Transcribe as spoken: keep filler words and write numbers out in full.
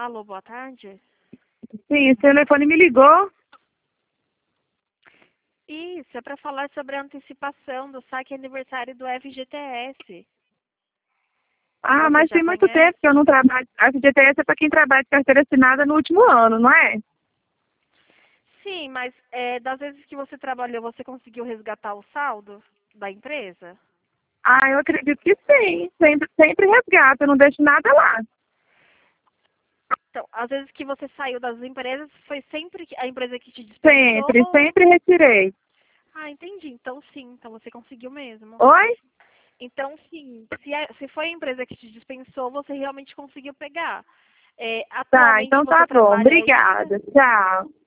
Alô, boa tarde. Sim, esse telefone me ligou. Isso, é para falar sobre a antecipação do saque aniversário do F G T S. Ah, Você mas já tem muito conhece? tempo que eu não trabalho. A F G T S é para quem trabalha de carteira assinada no último ano, não é? Sim, mas é, das vezes que você trabalhou, você conseguiu resgatar o saldo da empresa? Ah, eu acredito que sim. Sempre, sempre resgata, eu não deixo nada lá. Então, às vezes que você saiu das empresas, foi sempre que- a empresa que te dispensou? Sempre, sempre retirei. Ah, entendi. Então sim, então você conseguiu mesmo. Oi? Então sim, se, a- se foi a empresa que te dispensou, você realmente conseguiu pegar. É, Tá, atualmente então você tá bom. trabalha ainda? Obrigada. Tchau.